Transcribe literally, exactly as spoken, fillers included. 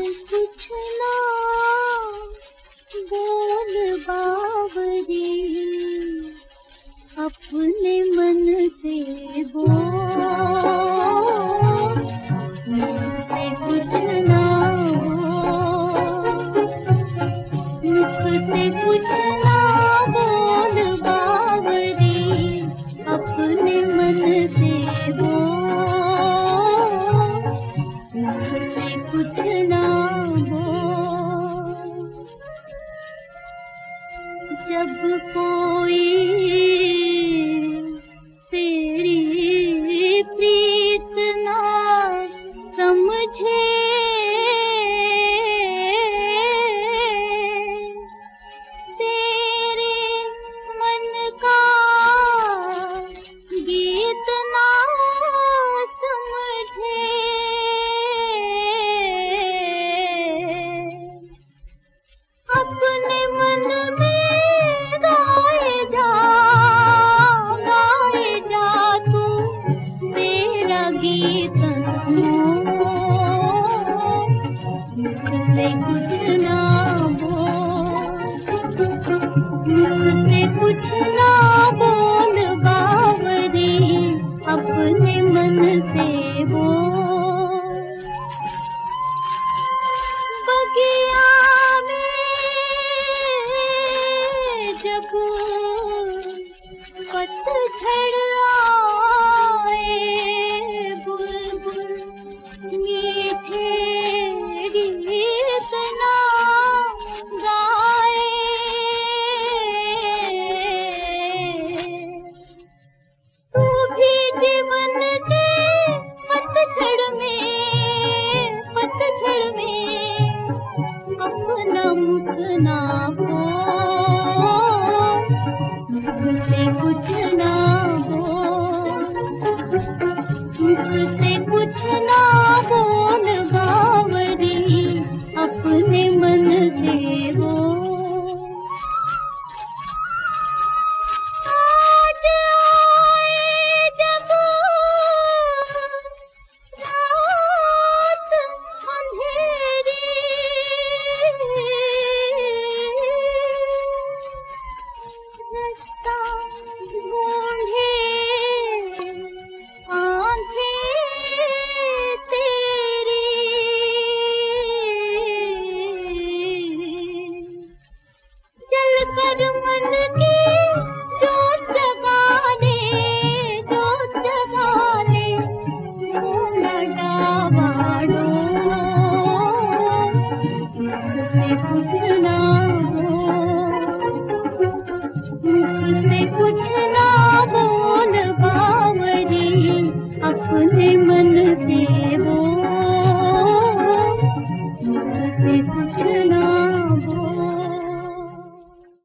कुछ ना बोल बावरी, अपने मन से बोल, मुझसे कुछ ना बोल, मुझसे कुछ ना बोल बावरी, अपने मन से बोल, मुझसे कुछ ना बोल। जब कोई तेरी प्रीत ना समझे, तेरे मन का गीत ना समझे, अपने मन में गाए जा, गाए जा तू तेरा गीत, मुझसे कुछ ना बोल, मुझसे कुछ ना बोल बावरी, अपने मन से बोल। बगिया जब पतझड़ आए, बुलबुल मीठे गीत ना गाए, तू भी जीवन के पतझड़ में, पतझड़ में अपना मुख ना खोल, मुझसे कुछ